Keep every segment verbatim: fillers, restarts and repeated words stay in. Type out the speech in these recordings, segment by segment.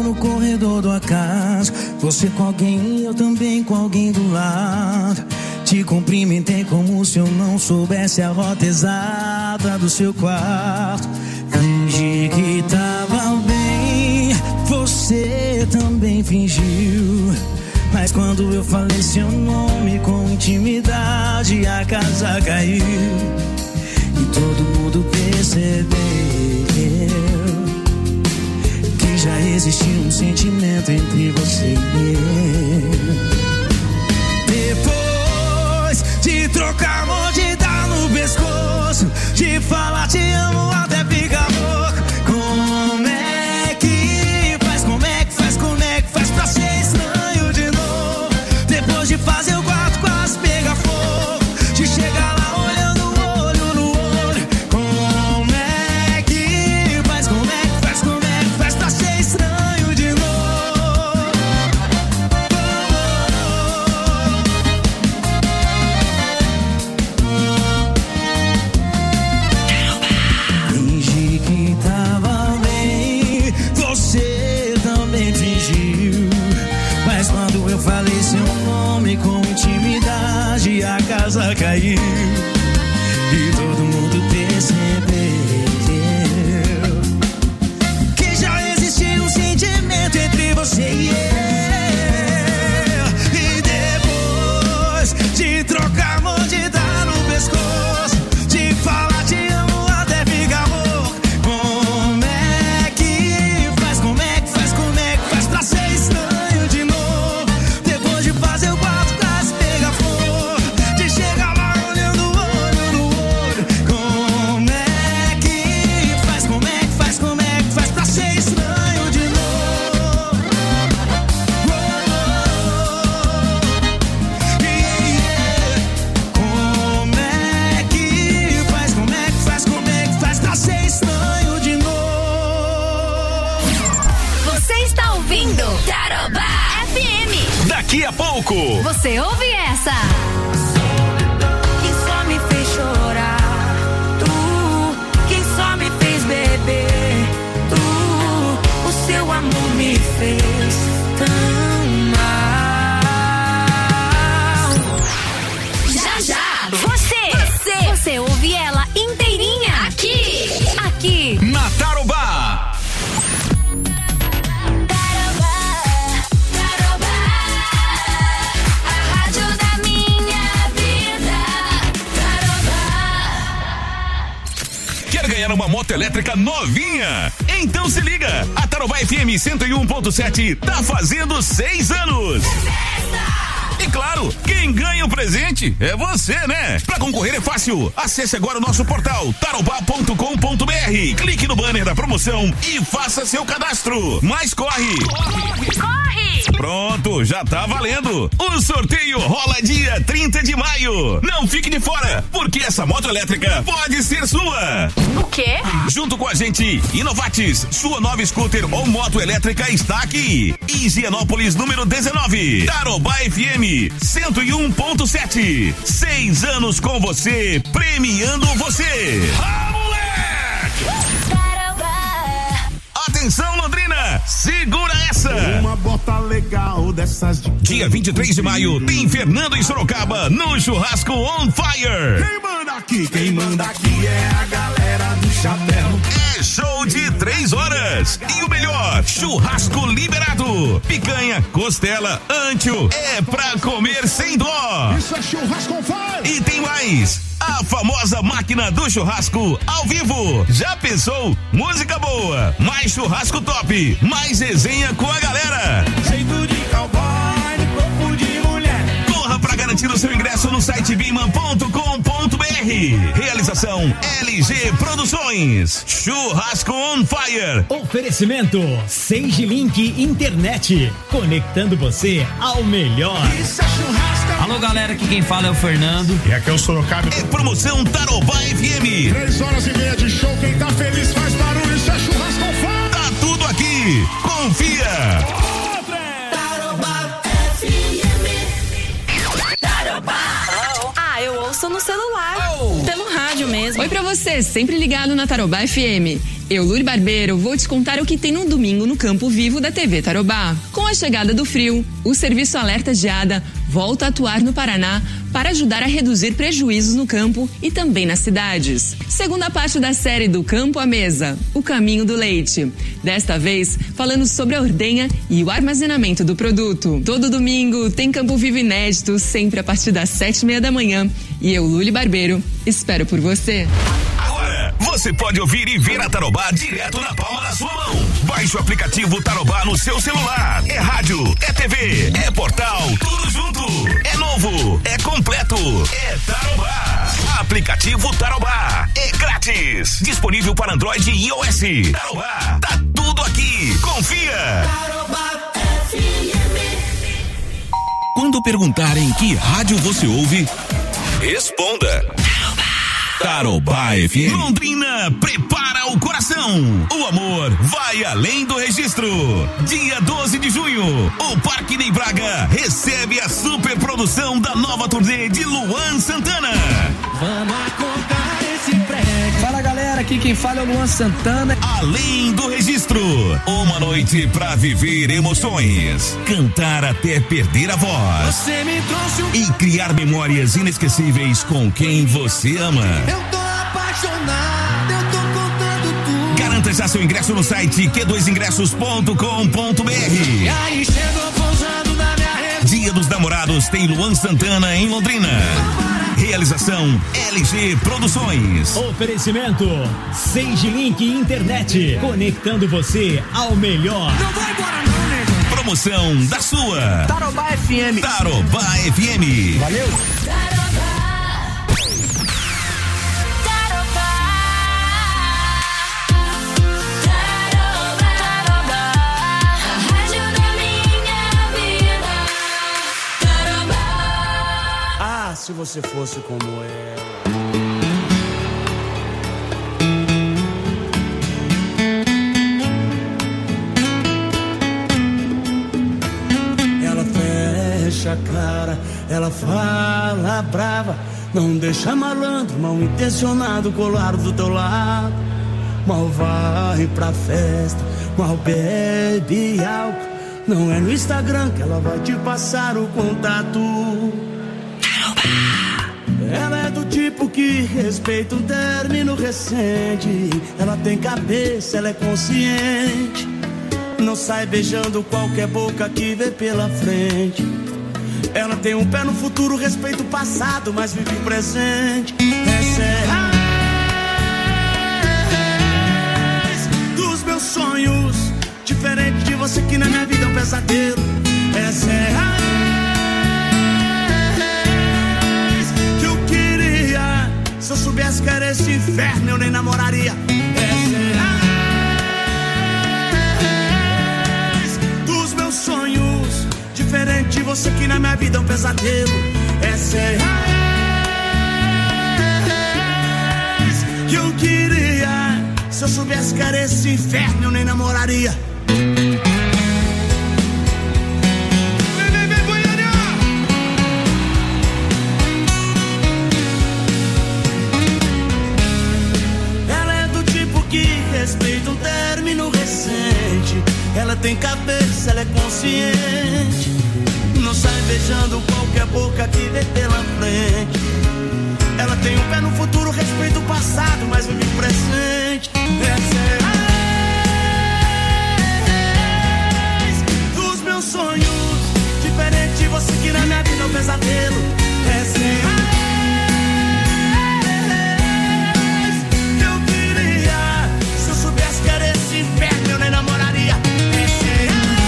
no corredor do acaso. Você com alguém, eu também com alguém do lado. Te cumprimentei como se eu não soubesse a rota exata do seu quarto. Fingi que tava bem, você também fingiu. Mas quando eu falei seu nome com intimidade, a casa caiu. E todo mundo percebeu que já existia um sentimento entre você e eu. Depois de trocar amor, de dar no pescoço, de falar te amo até ficar louco. Como é que faz, como é que faz, como é que faz pra ser estranho de novo? Depois de fazer o quarto quase pegar fogo, de chegar lá olhando o olho no olho. Como é que faz, como é que faz, como é que faz pra ser estranho de novo? Fingi que tava bem, você também fingiu. Mas quando eu falei seu nome com intimidade, a casa caiu. E todo mundo percebeu que já existia um sentimento entre você e eu. E depois de trocar amor, de dar no pescoço, de falar te amo até ficar louco. Como é que faz, como é que faz, como é que faz pra ser estranho de novo? Depois de fazer o quarto quase pegar fogo, de chegar lá olhando o olho no olho. Como é que faz, como é que faz, como é que faz pra ser estranho de novo? Oh, yeah, yeah. Como é que faz, como é que faz, como é que faz pra ser estranho de novo? Você está ouvindo Tarobá F M. Daqui a pouco, Você ouve essa? Quem só me fez chorar, tu. Quem só me fez beber, tu. O seu amor me fez tão mal. Já já. Você, você, você ouve ela inteirinha aqui, aqui. na Tarobá. Tarobá, a rádio da minha vida. Tarobá. Quer ganhar uma moto elétrica novinha? Então se liga, a Tarobá F M cento e um ponto sete tá fazendo seis anos. E claro, quem ganha o presente é você, né? Pra concorrer é fácil. Acesse agora o nosso portal tarobá ponto com ponto br. Clique no banner da promoção e faça seu cadastro. Mas corre! Corre! Pronto, já tá valendo. O sorteio rola dia trinta de maio. Não fique de fora, porque essa moto elétrica pode ser sua. O quê? Junto com a gente, Inovatis, sua nova scooter ou moto elétrica está aqui. Higienópolis número dezenove. Tarobá F M cento e um ponto sete. Seis anos com você, premiando você. Ah, moleque! Atenção, Londrina, segura essa. Uma bota legal dessas de... Dia vinte e três de maio, tem Fernando e Sorocaba no Churrasco On Fire. Quem manda aqui, quem manda aqui é a galera do chapéu. É show de três horas. E o melhor, churrasco liberado. Picanha, costela, antio. É pra comer sem dó. Isso é churrasco on fire. E tem mais. A famosa máquina do churrasco ao vivo. Já pensou? Música boa, mais churrasco top, mais resenha com a galera. Jeito de cowboy, corpo de mulher. Corra pra garantir o seu ingresso no site biman ponto com ponto br. Realização L G Produções. Churrasco on Fire. Oferecimento Sage Link Internet, conectando você ao melhor. Isso é churrasco. Alô galera, aqui quem fala é o Fernando. E aqui é o Sorocaba. É promoção Tarobá F M. Três horas e meia de show, quem tá feliz faz barulho, isso é churrasco on fire. Tá tudo aqui, confia. Tarobá F M. Tarobá. Ah, eu ouço no celular. Pelo rádio mesmo. Oi pra você, sempre ligado na Tarobá F M. Eu, Luli Barbeiro, vou te contar o que tem no domingo no Campo Vivo da T V Tarobá. Com a chegada do frio, o Serviço Alerta Geada volta a atuar no Paraná para ajudar a reduzir prejuízos no campo e também nas cidades. Segunda parte da série Do Campo à Mesa, O Caminho do Leite. Desta vez, falando sobre a ordenha e o armazenamento do produto. Todo domingo tem Campo Vivo inédito, sempre a partir das sete e meia da manhã. E eu, Luli Barbeiro, espero por você. Agora, você pode ouvir e ver a Tarobá direto na palma da sua mão. Baixe o aplicativo Tarobá no seu celular. É rádio, é T V, é portal, tudo junto. É novo, é completo, é Tarobá. Aplicativo Tarobá, é grátis. Disponível para Android e iOS. Tarobá, tá tudo aqui. Confia. Tarobá F M. Quando perguntarem que rádio você ouve, responda. Tarobá F M. Londrina, prepara o coração. O amor vai além do registro. Dia doze de junho, o Parque Ney Braga recebe a super produção da nova turnê de Luan Santana. Vamos acordar esse prédio. Fala galera, aqui quem fala é o Luan Santana. Além do registro, uma noite pra viver emoções, cantar até perder a voz. Você me trouxe um... E criar memórias inesquecíveis com quem você ama. Eu tô apaixonado, eu tô contando tudo. Garanta já seu ingresso no site q dois ingressos ponto com ponto b r. E aí chegou pousando na minha rede. Dia dos Namorados tem Luan Santana em Londrina. Realização L G Produções. Oferecimento Sage Link Internet, conectando você ao melhor. Não vai embora não, nego. Promoção da sua Tarobá F M. Tarobá F M. Valeu. Se você fosse como ela. Ela fecha a cara, ela fala brava, não deixa malandro, mal intencionado colar do teu lado. Mal vai pra festa, mal bebe álcool. Não é no Instagram que ela vai te passar o contato. Ela é do tipo que respeita um término recente. Ela tem cabeça, ela é consciente. Não sai beijando qualquer boca que vê pela frente. Ela tem um pé no futuro, respeita o passado, mas vive o presente. Essa é a raiz dos meus sonhos. Diferente de você que na minha vida é um pesadelo. Essa é a raiz Se eu soubesse que era esse inferno, eu nem namoraria. Essa é a raiz dos meus sonhos. Diferente de você que na minha vida é um pesadelo. Essa é a raiz que eu queria. Se eu soubesse que era esse inferno, eu nem namoraria. Respeita um término recente. Ela tem cabeça, ela é consciente. Não sai beijando qualquer boca que vê pela frente. Ela tem um pé no futuro, respeita o passado, mas vive o presente. Essa é a raiz dos meus sonhos. Diferente de você que na minha vida é um pesadelo. Essa é a raiz inferno, eu nem namoraria. Essa é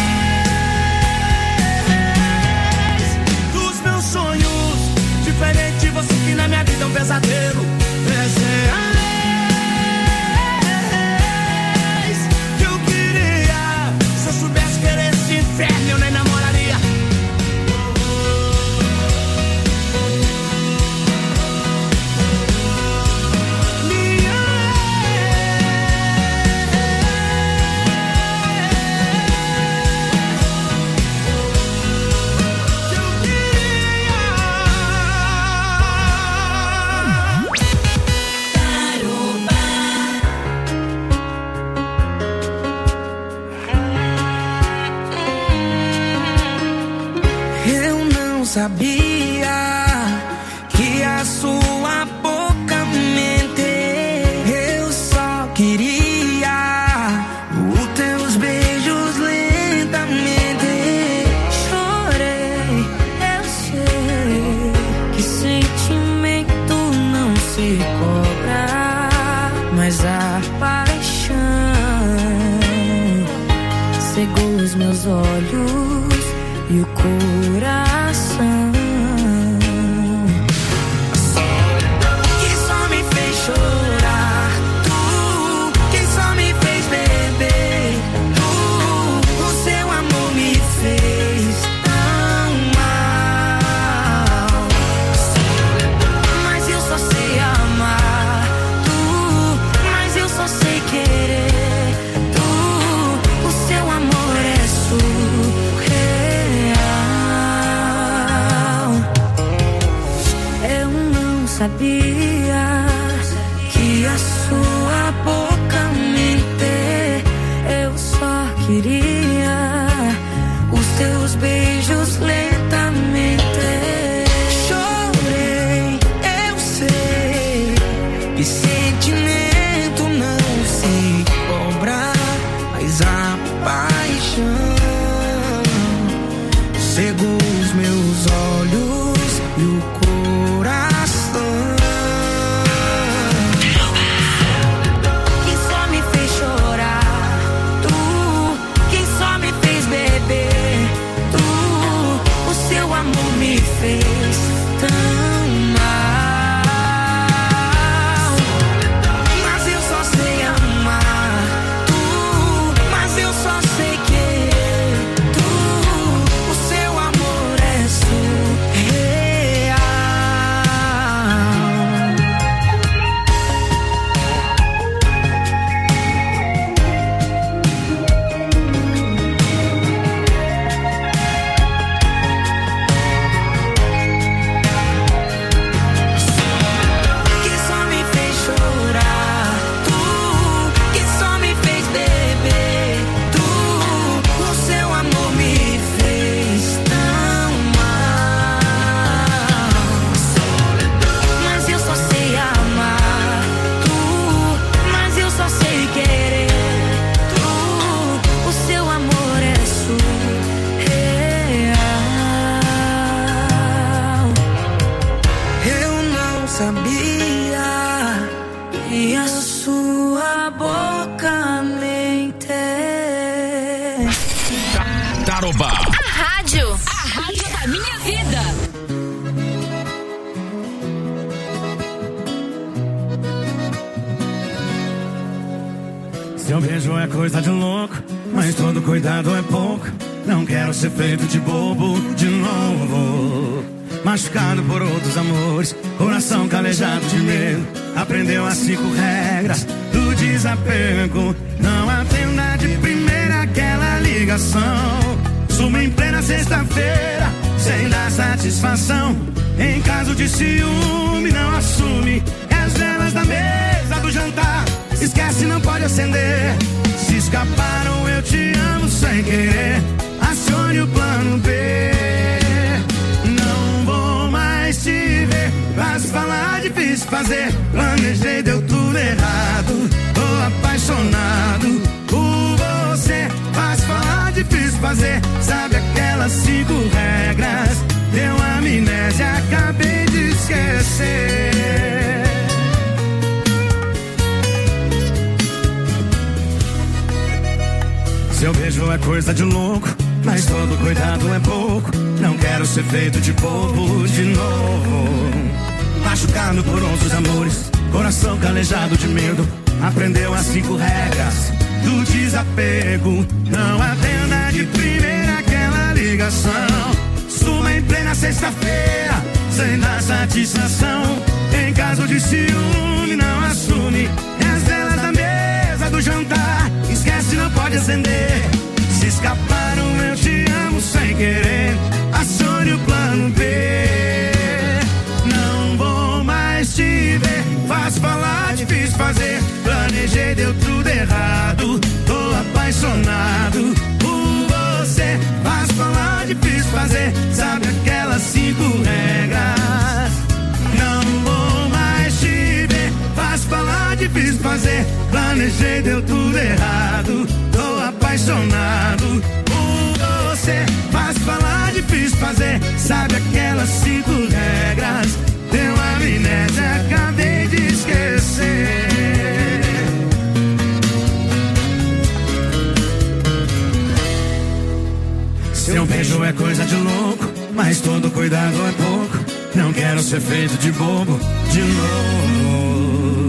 a raiz dos meus sonhos. Diferente de você que na minha vida é um pesadelo. Essa é a sabia que a sua boca mente. Eu só queria os teus beijos lentamente. Chorei, eu sei que sentimento não se cobra, mas a paixão cegou os meus olhos e o coração. Que só me fez chorar, tu, que só me fez beber, tu, o seu amor me fez tão mal. Mas eu só sei amar, tu, mas eu só sei querer, tu, o seu amor é surreal. Sabia que a sua boca mente. Eu só queria os teus beijos lentamente. Chorei, eu sei que sentimento não se cobra, mas a paixão cegou os meus olhos e o coração. Quem só me fez chorar, tu, quem só me fez beber, tu, o seu amor me fez tão mal. Mas eu só sei amar, tu, mas eu só sei querer, tu, o seu amor é surreal. Que só me fez chorar, tu, que só me fez beber, tu, o seu amor me fez tão mal. Mas eu só sei amar, tu, mas eu só sei querer, tu, o seu amor é surreal. Eu não sabia que a sua boca mente. Tarobá. A rádio. A rádio da minha vida. Seu beijo é coisa de louco, mas todo cuidado é pouco. Não quero ser feito de bobo de novo. Machucado por outros amores, coração calejado de medo. Aprendeu as cinco regras do desapego. Não atenda de primeira aquela ligação. Suma em plena sexta-feira, sem dar satisfação. Em caso de ciúme, não assume. E as velas da mesa do jantar, esquece, não pode acender. Se escaparam, eu te amo sem querer. Acione o plano B. Não vou mais te ver. Fácil falar, difícil fazer. Planejei, deu tudo errado. Tô apaixonado por você. Fácil falar, difícil fazer. Sabe aquelas cinco regras? Deu amnésia, acabei de esquecer. Seu beijo é coisa de louco, mas todo cuidado é pouco. Não quero ser feito de bobo de novo. Machucado por outros amores, coração calejado de medo. Aprendeu as cinco regras do desapego. Não atenda de primeira aquela ligação. Suma em plena sexta-feira, sem dar satisfação. Em caso de ciúme, não assume. E as velas da mesa do jantar, esquece, não pode acender. Se escaparam, eu te amo sem querer. Acione o plano B. Não vou mais te ver. Fácil falar, difícil fazer. Planejei, deu tudo errado. Tô apaixonado por você. Fácil falar, difícil fazer. Sabe aquelas cinco planejei, deu tudo errado. Tô apaixonado por você. Fácil falar, difícil fazer. Sabe aquelas cinco regras? Deu amnésia, acabei de esquecer. Seu beijo é coisa de louco, mas todo cuidado é pouco. Não quero ser feito de bobo de novo.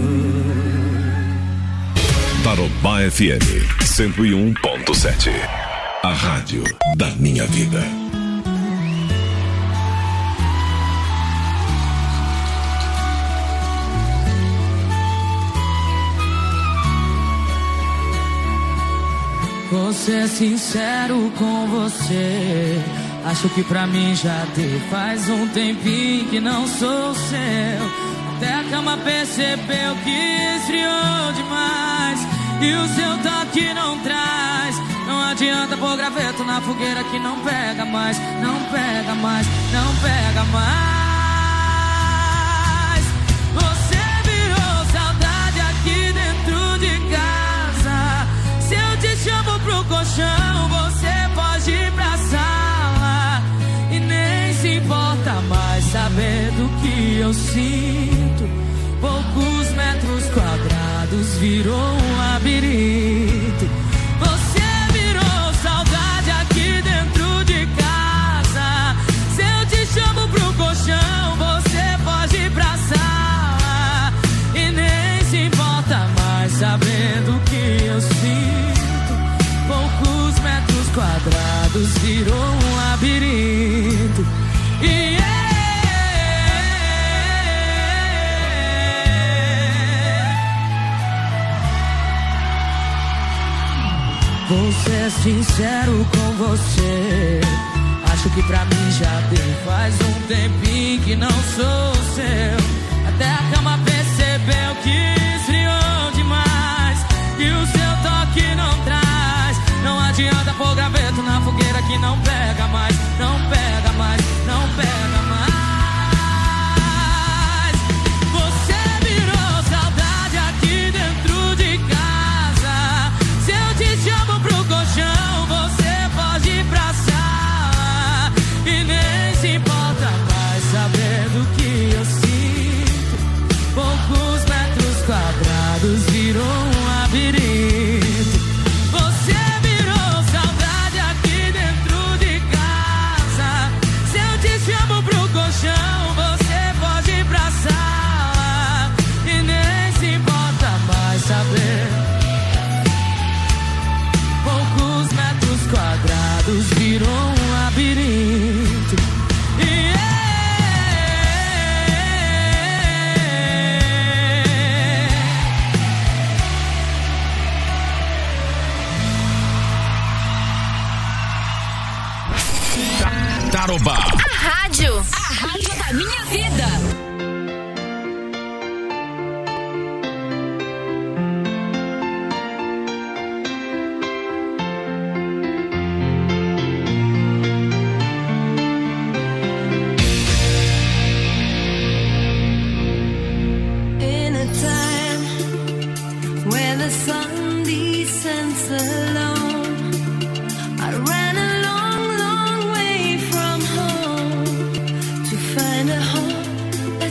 Tarobá F M cento e um ponto sete. A rádio da minha vida. Vou ser sincero com você. Acho que pra mim já deu. Faz um tempinho que não sou seu. Até a cama percebeu que esfriou demais. E o seu toque não traz. Não adianta pôr graveto na fogueira que não pega mais. Não pega mais, não pega mais. Você virou saudade aqui dentro de casa. Se eu te chamo pro colchão, você pode ir pra sala. E nem se importa mais saber do que eu sinto. Poucos metros quadrados virou um labirinto. Você virou saudade aqui dentro de casa. Se eu te chamo pro colchão, você pode ir pra sala. E nem se importa mais saber do que eu sinto. Poucos metros quadrados virou um labirinto. E vou ser sincero com você. Acho que pra mim já deu. Faz um tempinho que não sou seu. Até a cama percebeu que esfriou demais. E o seu toque não traz. Não adianta pôr graveto na fogueira que não pega mais. Não pega mais, não pega mais. Você virou saudade aqui dentro de casa. Se eu te chamo pro colchão, você pode ir pra sala. E nem se importa mais saber do que eu sinto. Poucos metros quadrados virou um labirinto. Você virou saudade aqui dentro de casa. Se eu te chamo pro colchão, você pode ir pra sala. E nem se importa mais saber. Poucos metros quadrados virou um labirinto. E Tarobá. A rádio. A rádio da minha vida. In a time when the sun descends alone, I ran a long, long way from home to find a home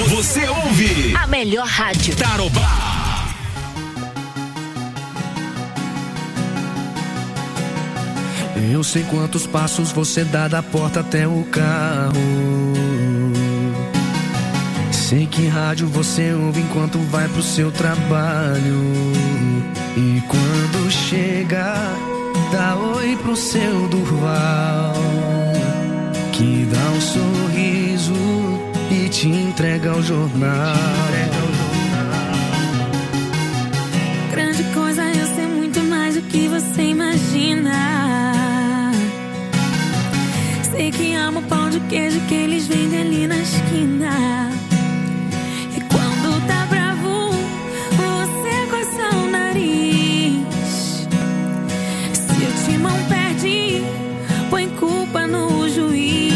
Você ouve a melhor rádio. Tarobá. Eu sei quantos passos você dá da porta até o carro. Sei que rádio você ouve enquanto vai pro seu trabalho. E quando chega, dá oi pro seu Durval, que dá um sorriso e te entrega o jornal. Grande coisa é eu ser muito mais do que você imagina. Sei que amo o pão de queijo que eles vendem ali na esquina. E quando tá bravo, você coça o nariz. Se o timão perde, põe culpa no juiz.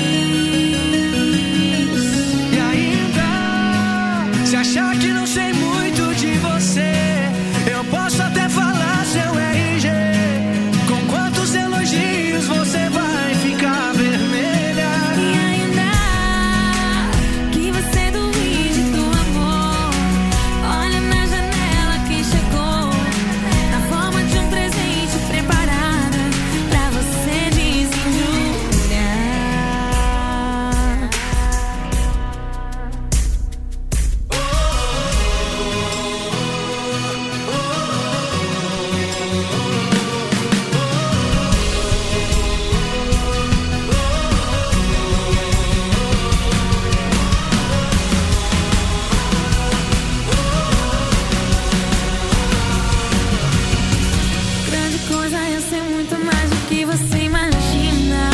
E ainda, se achar que não sei muito de você, eu posso até falar seu R G. Com quantos elogios você vai ficar vermelha? E ainda, que você duvide do amor. Olha na janela quem chegou, na forma de um presente preparada pra você desenjulhar. Grande coisa é eu ser muito mais do que você imagina.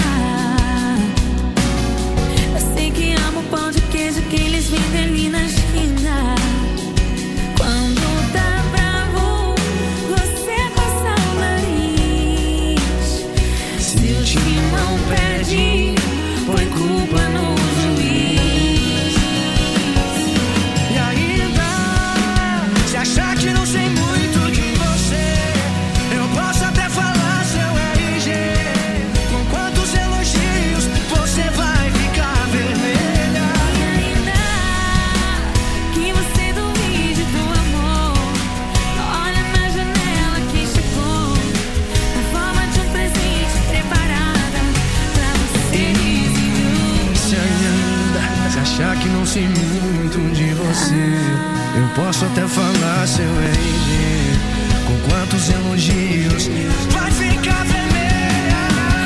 Eu sei que amo o pão de queijo que eles vendem ali na esquina. Quando tá bravo, você coça o nariz. Se o timão perde, põe culpa no juiz. E ainda, se achar que não sei muito de você, eu posso até falar seu R G. Com quantos elogios você vai ficar vermelha? E ainda, que você duvide do amor. Olha na janela quem chegou, na forma de um presente preparada pra você desenjulhar. Se ainda, se achar que não sei muito de você, eu posso até falar seu R G. Com quantos elogios vai ficar vermelha?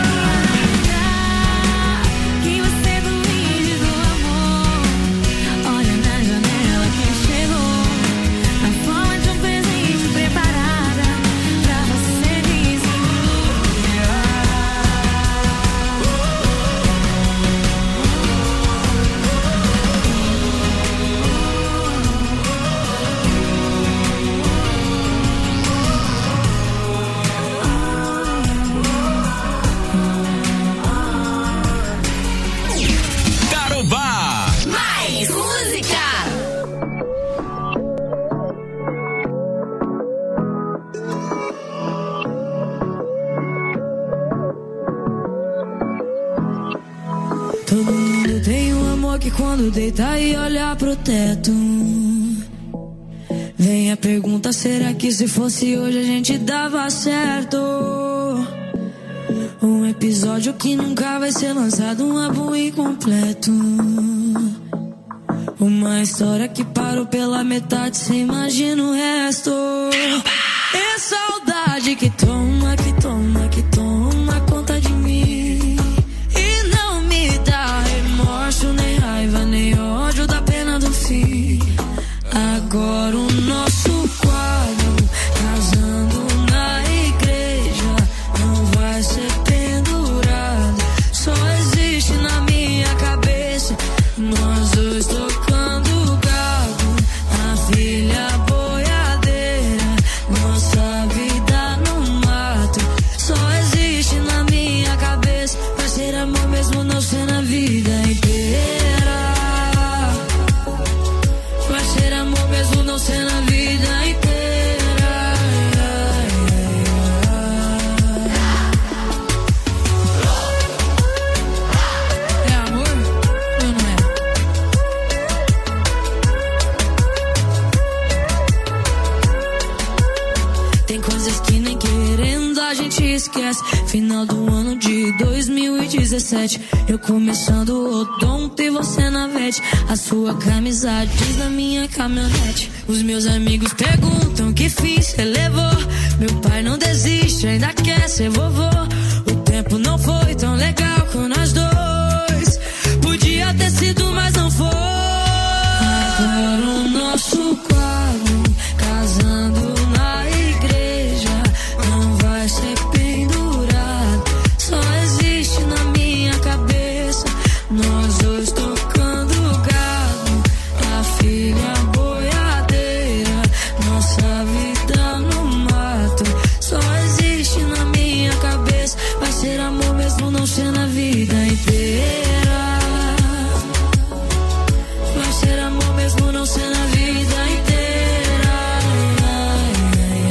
Que você duvide do amor. Olha na janela quem chegou, na forma de um presente preparada pra você desenjulhar. Tarobá. Mais música. Todo mundo tem um amor que quando deita e olha pro teto, vem a pergunta, será que se fosse hoje a gente dava certo? Um episódio que nunca vai ser lançado, um álbum incompleto. Uma história que parou pela metade, cê imagina o resto. É saudade que toma, que toma, que toma conta de mim. E não me dá remorso, nem raiva, nem ódio da pena do fim. Agora o nosso quadro, casando na igreja, não vai ser pendurado, só existe na minha cabeça. Nós dois tocando gado, a filha boiadeira, nossa vida no mato, só existe na minha cabeça. Vai ser amor mesmo não sendo a vida inteira. Vai ser amor mesmo não sendo a vida inteira. Tem coisas que nem querendo a gente esquece. Final do ano de dois mil e dezessete. Eu começando o odonto e você na vete. A sua camisa diz na minha caminhonete. Os meus amigos perguntam que fiz, cê levou. Meu pai não desiste, ainda quer ser vovô. O tempo não foi tão legal com nós dois. Podia ter sido, mas não foi. Agora o nosso quadro, casando na igreja, não vai ser pendurado. Só existe na minha cabeça. Nós dois tocando gado, a filha boiadeira, nossa vida no mato. Só existe na minha cabeça. Vai ser amor mesmo não ser na vida inteira. Vai ser amor mesmo não ser na vida inteira. Ai, ai,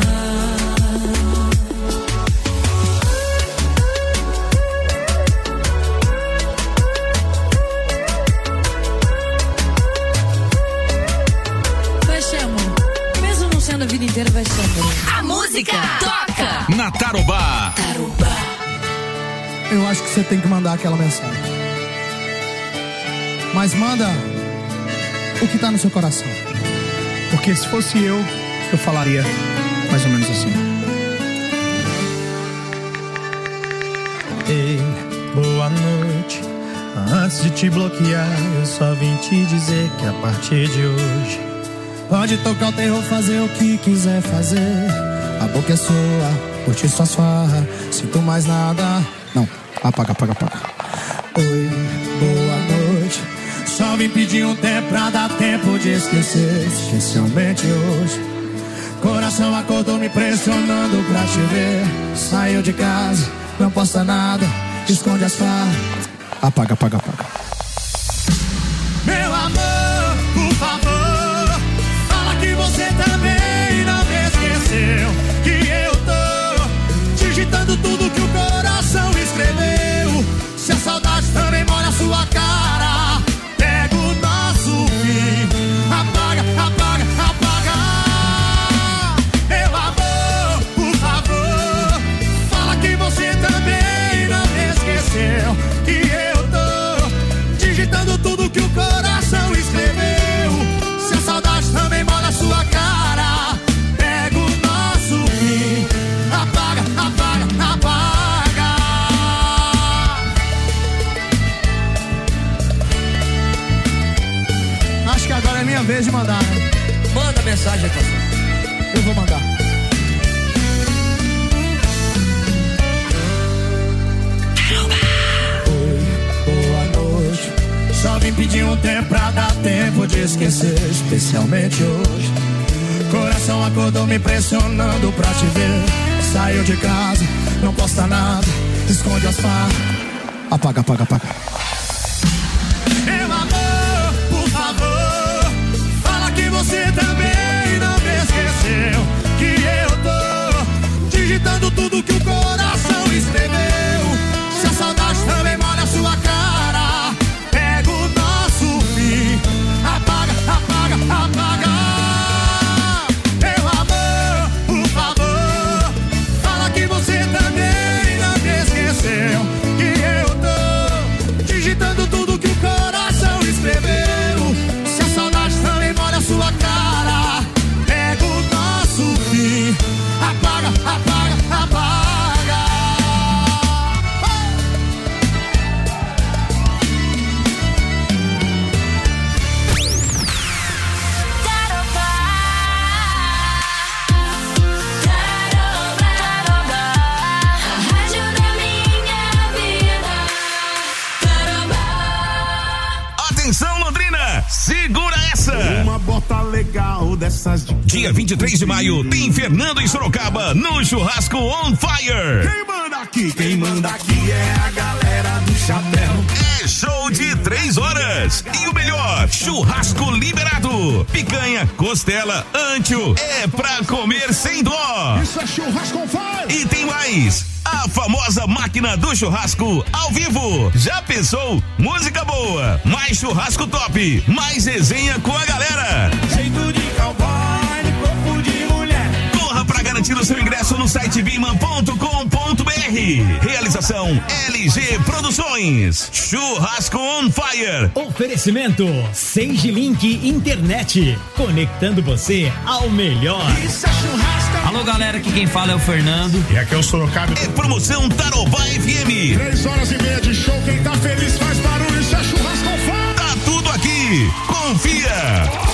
ai. Vai ser amor. Mesmo não sendo a vida inteira, vai ser amor. A música toca na Tarobá. Tarobá. Eu acho que você tem que mandar aquela mensagem. Mas manda o que tá no seu coração. Porque se fosse eu, eu falaria mais ou menos assim. Ei, boa noite. Antes de te bloquear, eu só vim te dizer que a partir de hoje pode tocar o terror, fazer o que quiser fazer. A boca é sua, curte sua farra. Sinto mais nada. Não, apaga, apaga, apaga. Oi, boa noite. Só vim pedir um tempo pra dar tempo de esquecer. Especialmente hoje. Coração acordou me pressionando pra te ver. Saiu de casa, não posta nada, esconde as farras. Apaga, apaga, apaga. Meu amor, por favor, fala que você também não me esqueceu. Que eu tô digitando tudo que o coração escreveu. Se a saudade também molha a sua cara, pega o nosso fim. Apaga, apaga, apaga. Meu amor, por favor, fala que você também não me esqueceu. Que eu tô digitando tudo que o coração escreveu. Se a saudade também molha a sua cara, pega o nosso fim. Apaga, apaga, apaga. Acho que agora é minha vez de mandar, né? Manda mensagem, Cassio. Eu vou mandar. Só vim pedir um tempo pra dar tempo de esquecer. Especialmente hoje. Coração acordou me pressionando pra te ver. Saiu de casa, não posta nada, esconde as farras. Apaga, apaga, apaga. Meu amor, por favor, fala que você também não me esqueceu. Que eu tô digitando tudo que o coração escreveu. Se a saudade também molha a sua cara, pega o nosso fim. Apaga, apaga, apaga. Meu amor, por favor, fala que você também não me esqueceu. Que eu tô digitando tudo que o coração escreveu. Se a saudade também molha a sua cara, pega o nosso fim. Apaga, apaga, apaga. Atenção, Londrina, segura essa! Uma bota legal dessas de... Dia vinte e três de maio, tem Fernando em Sorocaba, no Churrasco On Fire. Quem manda aqui, quem manda aqui é a galera do chapéu. É show de três horas. E o melhor, churrasco liberado. Picanha, costela, ancho, é pra comer sem dó. Isso é Churrasco On Fire. E tem mais. A famosa máquina do churrasco ao vivo. Já pensou? Música boa, mais churrasco top, mais resenha com a galera. Jeito de cowboy, corpo de mulher. Corra pra garantir o cinema ponto com ponto br. Realização L G Produções. Churrasco on Fire. Oferecimento Sage Link Internet, conectando você ao melhor. Isso é churrasco. Alô, galera, aqui quem fala é o Fernando. E aqui é o Sorocaba. É promoção Tarobá F M. Três horas e meia de show, quem tá feliz faz barulho, isso é churrasco on fire. Tá tudo aqui, confia.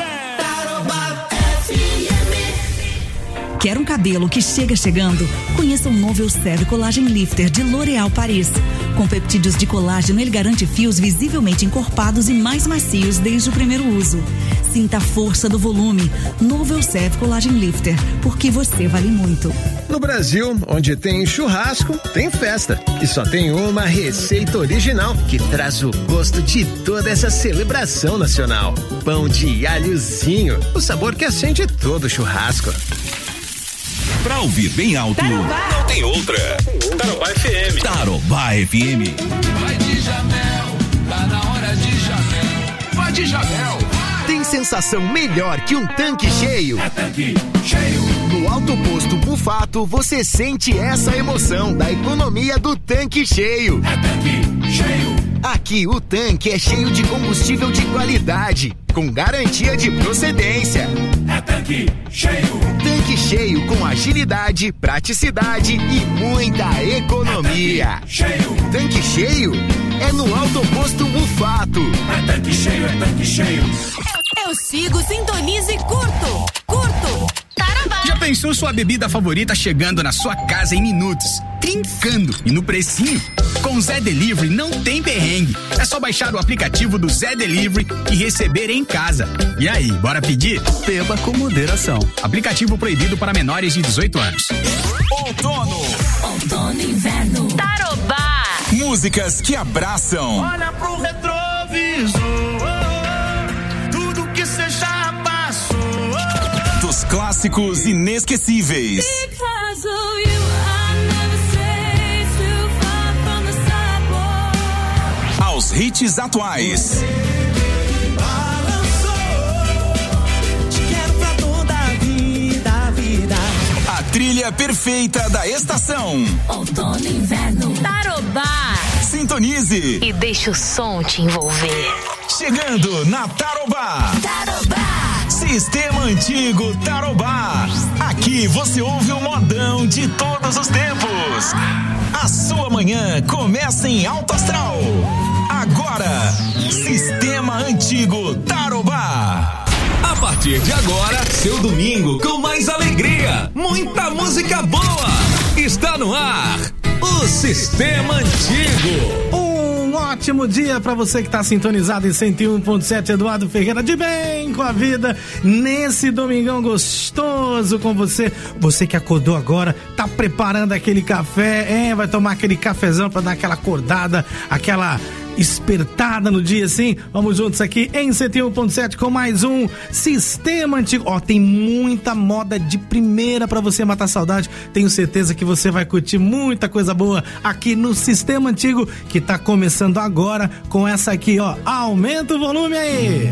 Quer um cabelo que chega chegando? Conheça o novo Elseve Collagen Lifter de L'Oréal Paris. Com peptídeos de colágeno, ele garante fios visivelmente encorpados e mais macios desde o primeiro uso. Sinta a força do volume. Novo Elseve Collagen Lifter, porque você vale muito. No Brasil, onde tem churrasco, tem festa. E só tem uma receita original que traz o gosto de toda essa celebração nacional. Pão de alhozinho, o sabor que acende todo churrasco. Pra ouvir bem alto, Tarobá. Não tem outra. Tarobá F M. Tarobá F M. Vai de Jamel, tá na hora de Jamel. Vai de Jamel. Tem sensação melhor que um tanque cheio? É tanque cheio. No Alto Posto Mufato, você sente essa emoção da economia do tanque cheio. É tanque cheio. Aqui o tanque é cheio de combustível de qualidade, com garantia de procedência. É tanque cheio. Tanque cheio com agilidade, praticidade e muita economia. É tanque cheio. Tanque cheio é no Alto Posto Mufato. É tanque cheio, é tanque cheio. Eu sigo, sintonizo e curto. Curto. Tarobá. Já pensou sua bebida favorita chegando na sua casa em minutos? Trincando e no precinho? Com o Zé Delivery não tem perrengue. É só baixar o aplicativo do Zé Delivery e receber em casa. E aí, bora pedir? Beba com moderação. Aplicativo proibido para menores de dezoito anos. Outono. Outono e inverno. Tarobá. Músicas que abraçam. Olha pro retrovisor, tudo que cê já passou. Dos clássicos inesquecíveis. Because of you, I never stray too far from the sidewalk. Aos hits atuais. Te quero pra toda a vida, a vida. A trilha perfeita da estação. Outono e inverno. Tarobá. Sintonize. E deixa o som te envolver. Chegando na Tarobá. Tarobá. Sistema Antigo Tarobá. Aqui você ouve o modão de todos os tempos. A sua manhã começa em alto astral. Agora, Sistema Antigo Tarobá. A partir de agora, seu domingo com mais alegria, muita música boa. Está no ar, o Sistema Antigo. Um ótimo dia pra você que tá sintonizado em cento e um ponto sete, Eduardo Ferreira, de bem com a vida, nesse domingão gostoso com você. Você que acordou agora, tá preparando aquele café, é, vai tomar aquele cafezão pra dar aquela acordada, aquela espertada no dia, assim. Vamos juntos aqui em cento e um ponto sete com mais um Sistema Antigo. Ó, tem muita moda de primeira pra você matar saudade. Tenho certeza que você vai curtir muita coisa boa aqui no Sistema Antigo, que tá começando agora com essa aqui, ó. Aumenta o volume aí.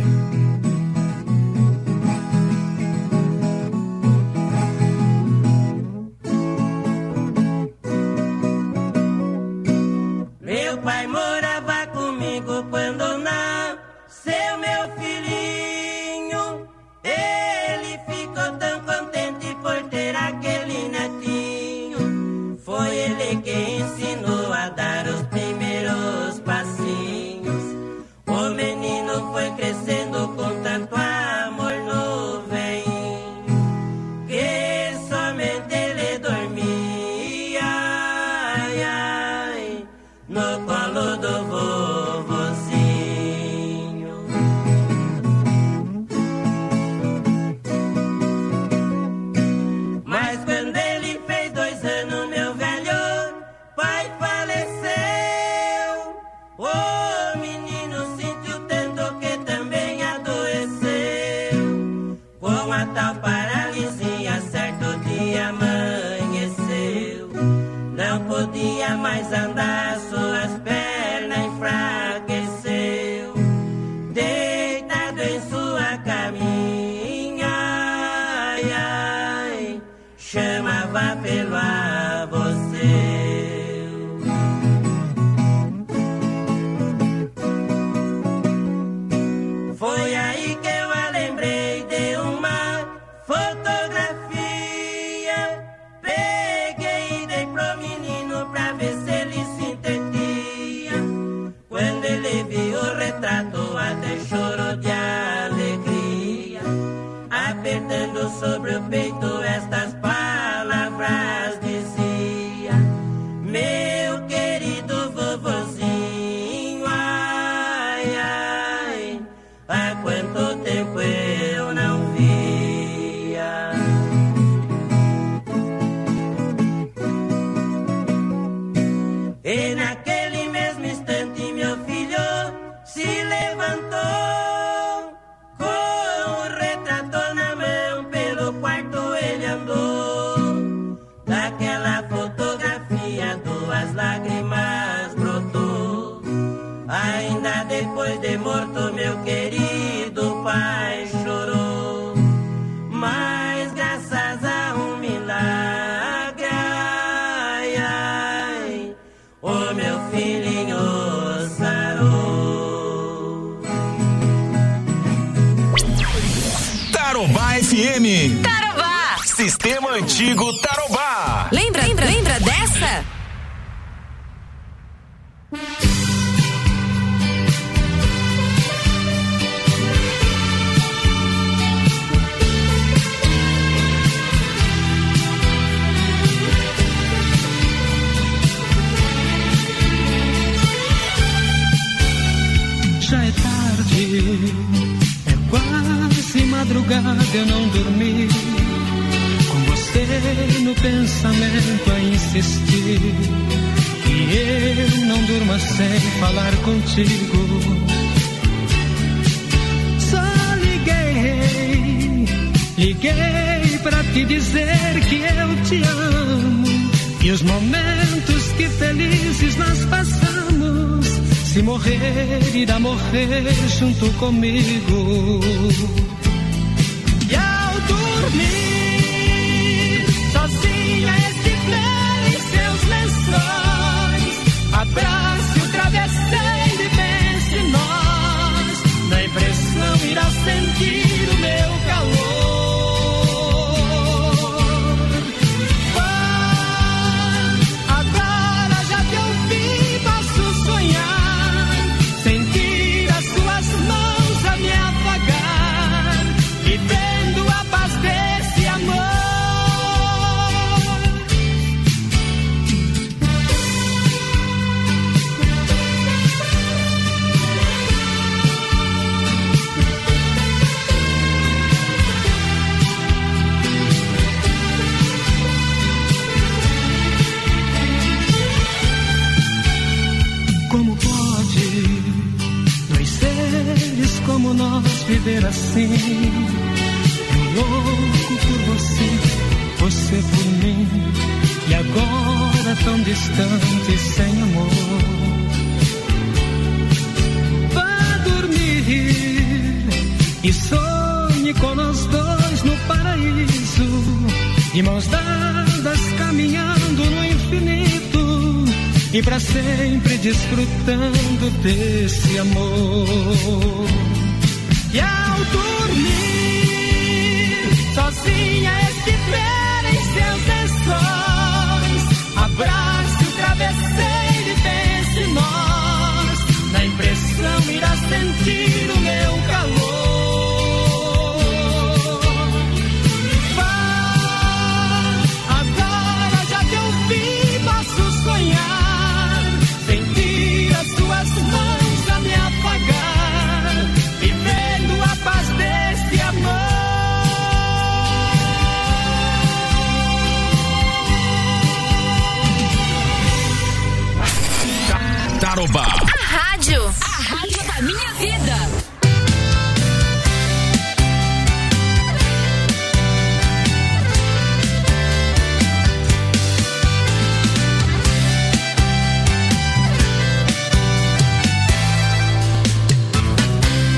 Meu pai morava comigo quando nasceu meu filhinho. Ele ficou tão contente por ter aquele netinho. Foi ele que ensinou a dar os primeiros passinhos. O menino foi crescendo com tanto amor no veinho, que somente ele dormia, ai, ai, no colo do vovozinho. Mas quando ele fez dois anos, meu velho pai faleceu. O menino sentiu tanto que também adoeceu. Com a tal paralisia, certo dia amanheceu. Não podia mais andar, suas pernas enfraqueceu. Deitado em sua caminha, ai, ai, chamava apelo a você. Foi aí que eu a lembrei de uma fotografia. Peguei e dei pro menino pra ver se ele se entendia. Quando ele viu o retrato, até chorou de alegria. Apertando sobre o peito estas palavras dizia: meu querido vovozinho, ai, ai, há quanto tempo eu não via. E naquele mesmo instante meu filho se levantou, com o retrato na mão, pelo quarto ele andou. Daquela fotografia duas lágrimas brotou. Ainda depois de morto meu querido pai chorou. Mas graças a um milagre, ai, ai, o meu filhinho sarou. Tarobá F M. Tarobá. Sistema Antigo Tarobá. Lembra, lembra, lembra dessa? Já é tarde, é quase madrugada, eu não dormi. Com você no pensamento a insistir, que eu não durma sem falar contigo. Só liguei, liguei pra te dizer que eu te amo. E os momentos que felizes nós passamos, se morrer, irá morrer junto comigo. E ao dormir, sozinha estiver em seus lençóis, abrace o travesseiro e pense em nós. Na impressão irá sentir o meu calor. Como nós viver assim, eu louco por você, você por mim, e agora tão distante, sem amor. Vá dormir e sonhe com nós dois no paraíso, de mãos dadas caminhando no infinito, e pra sempre desfrutando desse amor. E ao dormir, sozinha estiver em seus lençóis, abrace o travesseiro e pense em nós. Na impressão irá sentir o meu calor. Vá, agora já te ouvi, posso sonhar, sentir as suas mãos a me afagar, vivendo a paz desse amor. Tarobá. A rádio. A rádio da minha vida.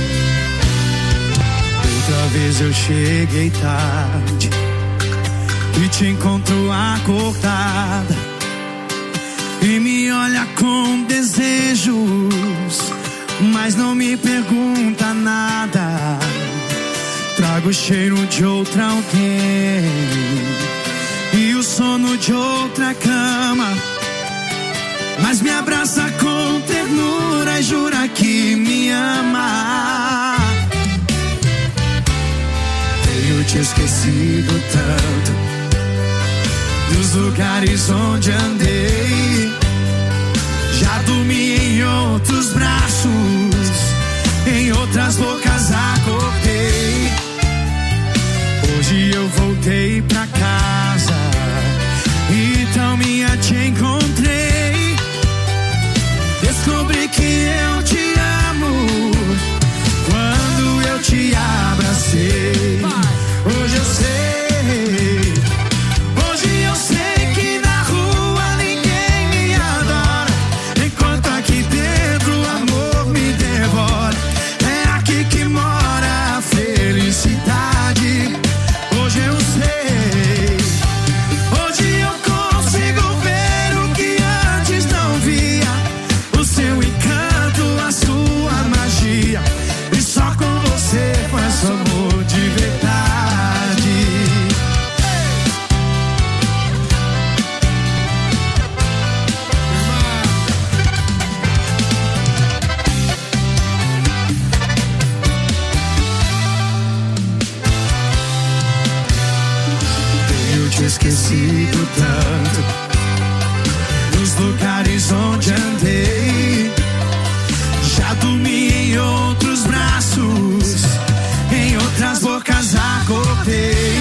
Outra vez eu cheguei tarde, e te encontro acordada e me olha com desejos, mas não me pergunta nada. Trago o cheiro de outra alguém e o sono de outra cama, mas me abraça com ternura e jura que me ama. Tenho te esquecido tanto dos lugares onde andei, já dormi em outros braços, em outras bocas acordei. Hoje eu voltei pra casa, então minha te encontrei. Descobri que eu te amo quando eu te abracei. Hoje eu sei, hoje eu sei que na rua ninguém me adora, enquanto aqui dentro o amor me devora. É aqui que mora a felicidade. Hoje eu sei, hoje eu consigo ver o que antes não via, o seu encanto, a sua magia, e só com você faço amor de verdade. Tenho te esquecido tanto dos lugares onde andei, já dormi em outros braços, em outras bocas acordei.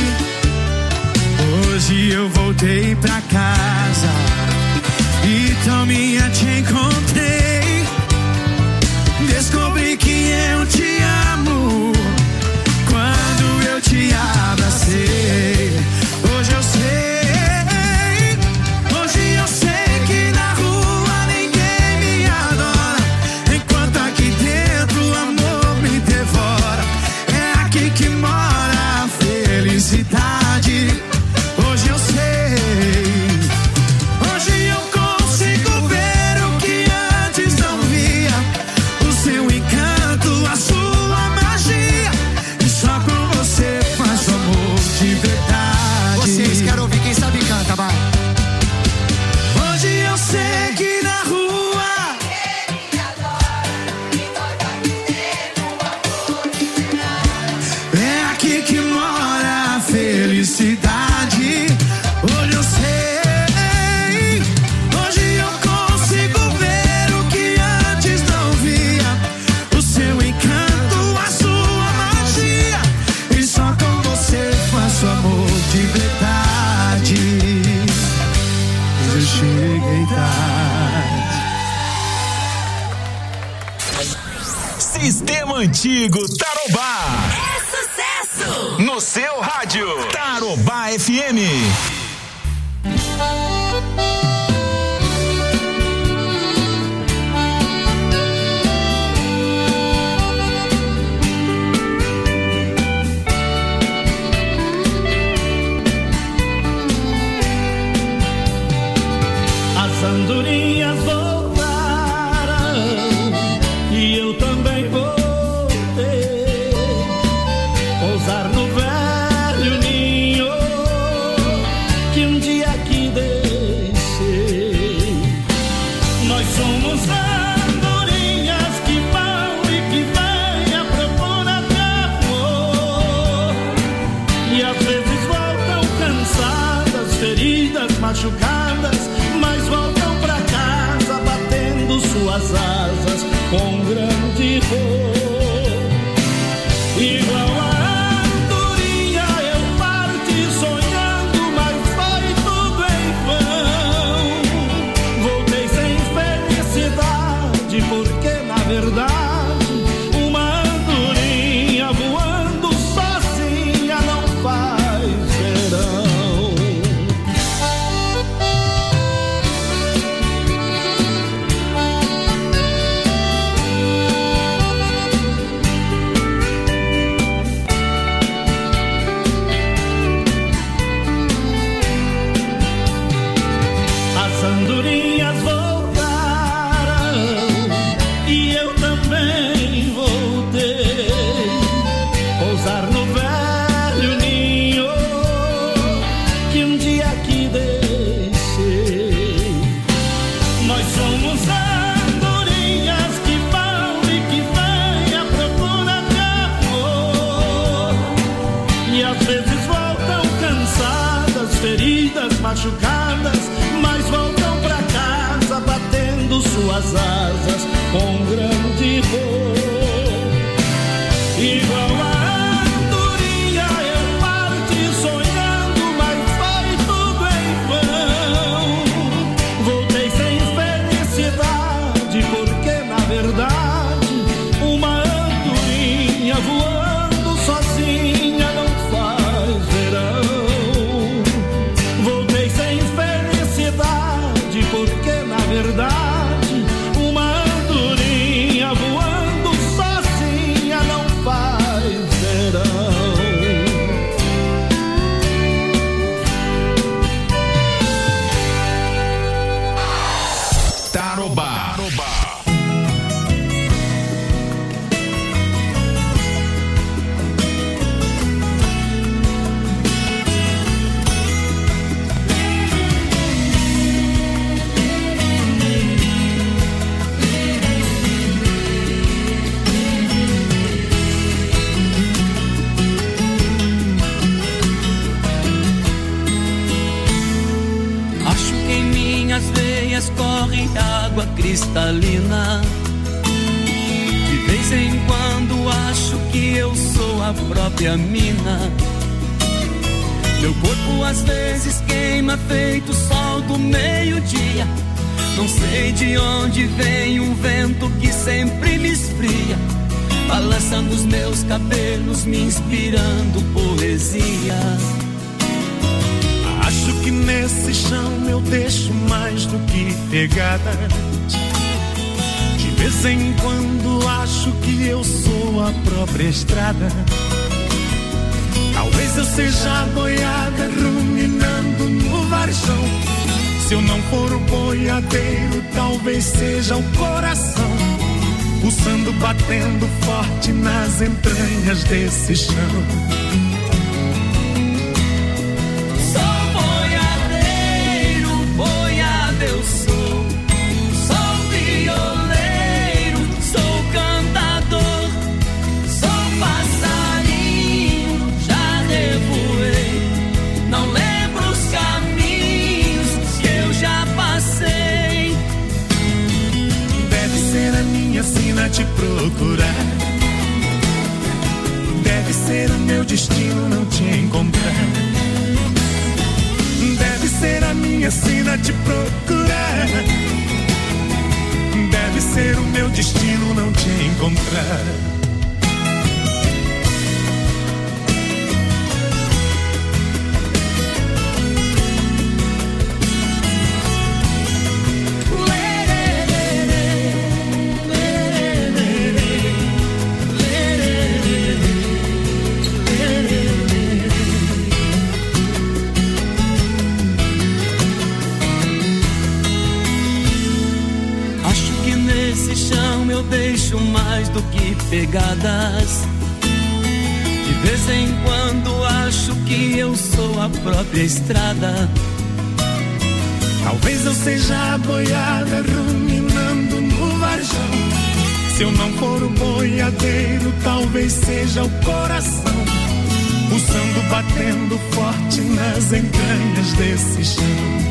Hoje eu voltei pra casa, então minha te encontrei. Descobri que eu te amo quando eu te abracei. Hoje eu sei, hoje eu sei que na rua ninguém me adora, enquanto aqui dentro o amor me devora. É aqui que mora a felicidade. Hoje eu sei, hoje eu consigo ver o que antes não via, o seu encanto, a sua magia, e só com você faço amor de verdade. Vocês querem ouvir? Quem sabe canta, vai. Hoje eu sei que na rua é aqui que mora a felicidade. Hoje eu sei, hoje eu consigo ver o que antes não via, o seu encanto, a sua magia, e só com você faço amor de verdade. Eu cheguei tarde. Sistema Antigo Tarobá. É sucesso! No seu rádio. Tarobá F M. As andorinhas voltaram e eu também voltei, pousar no velho ninho que um dia aqui deixei. Nós somos andorinhas que vão e que vêm à procura de amor, e às vezes voltam cansadas, feridas, machucadas, mas voltam pra casa batendo suas asas com grande dor. Igual a andorinha eu parti sonhando, mas foi tudo em vão. Voltei sem felicidade, porque na verdade uma andorinha voando sozinha não faz verão. Às vezes voltam cansadas, feridas, machucadas, mas voltam pra casa batendo suas asas com grande voo. Igual a andorinha eu parti sonhando, mas foi tudo em vão. Voltei sem felicidade, porque na verdade uma andorinha voando sozinha não faz verão. Voltei sem felicidade, porque na verdade uma andorinha voando sozinha não faz verão. Tarobá. Acho que em minhas veias corre água cristalina. De vez em quando acho que eu sou a própria mina. Meu corpo às vezes queima feito sol do meio-dia. Não sei de onde vem um vento que sempre me esfria, balançando os meus cabelos, me inspirando poesia. Acho que nesse chão eu deixo mais do que pegadas. De vez em quando acho que eu sou a própria estrada. Talvez eu seja a boiada ruminando no varjão. Se eu não for o boiadeiro, talvez seja o coração pulsando, batendo forte nas entranhas desse chão. Eu sou, sou violeiro, sou cantador, sou passarinho, já revoei. Não lembro os caminhos que eu já passei. Deve ser a minha sina te procurar. Deve ser o meu destino não te encontrar. Deve ser a minha sina te procurar. Deve ser o meu destino não te encontrar. Eu deixo mais do que pegadas. De vez em quando acho que eu sou a própria estrada. Talvez eu seja a boiada ruminando no varjão. Se eu não for o boiadeiro, talvez seja o coração pulsando, batendo forte nas entranhas desse chão.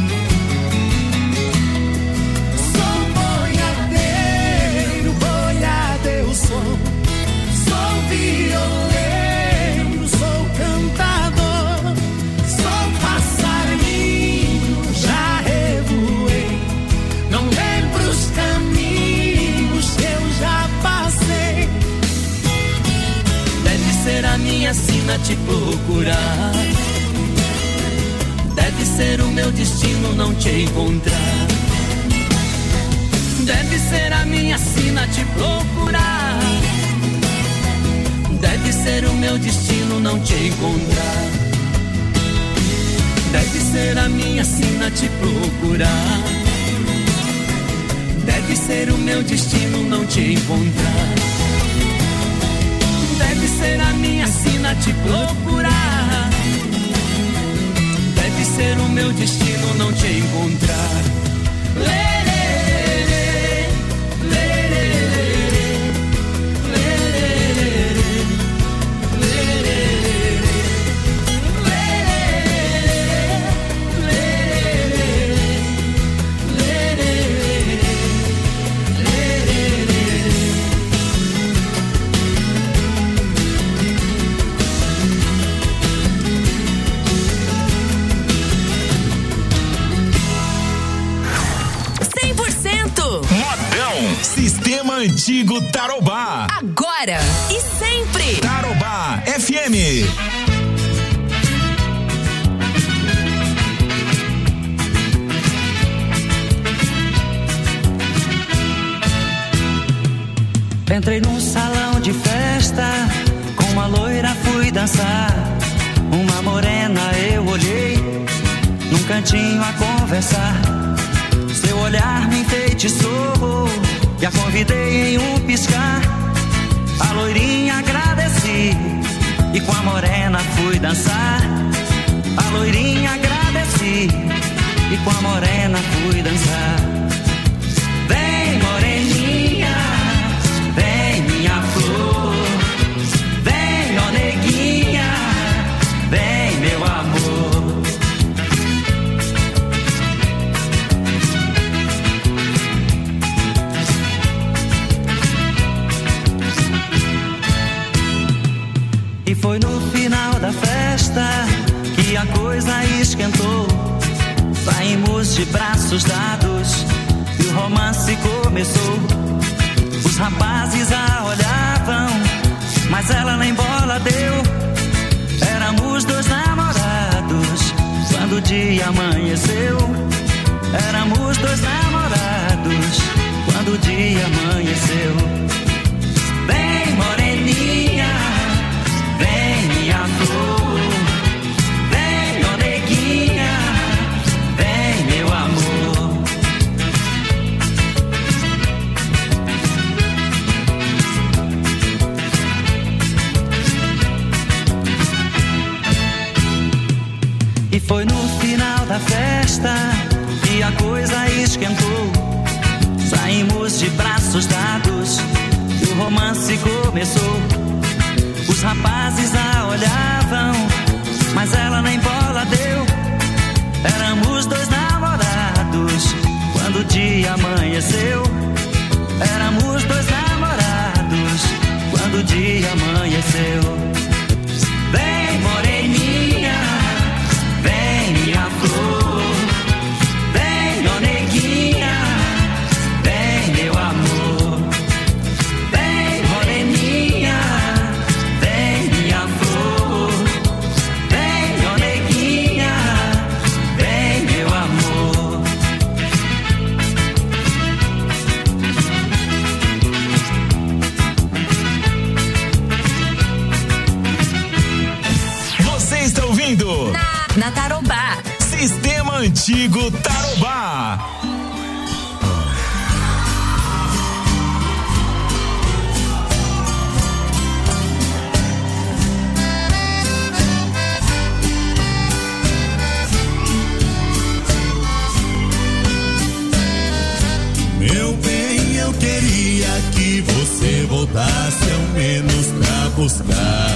Eu sou, sou violeiro, sou cantador, sou passarinho, já revoei. Não lembro os caminhos que eu já passei. Deve ser a minha sina te procurar. Deve ser o meu destino não te encontrar. Deve ser a minha sina te procurar. Deve ser o meu destino não te encontrar. Deve ser a minha sina te procurar. Deve ser o meu destino não te encontrar. Deve ser a minha sina te procurar. Deve ser o meu destino não te encontrar. Antigo Tarobá. Agora e sempre. Tarobá F M. Entrei num salão de festa, com uma loira fui dançar. Uma morena eu olhei, num cantinho a conversar. Seu olhar me enfeitiçou, e a convidei em um piscar. A loirinha agradeci, e com a morena fui dançar. A loirinha agradeci, e com a morena fui dançar. Vem moreninha, vem minha flor, vem ó neguinha, vem meu amor. E foi no final da festa que a coisa esquentou. Saímos de braços dados e o romance começou. Os rapazes a olhavam, mas ela nem bola deu. Éramos dois namorados quando o dia amanheceu. Éramos dois namorados quando o dia amanheceu. Vem moreninha, vem minha flor, vem ó neguinha, vem meu amor. E foi no final da festa que a coisa esquentou. Saímos de braços dados e o romance começou. Os rapazes a olhavam, mas ela nem bola deu. Éramos dois namorados quando o dia amanheceu. Éramos dois namorados quando o dia amanheceu. Vem moreninha, vem minha flor, vem ó neguinha, vem meu amor. Vem moreninha, vem minha flor, vem ó neguinha, vem meu amor. Você está ouvindo Na, na Tarobá. Sistema Antigo Tarobá. Meu bem, eu queria que você voltasse ao menos pra buscar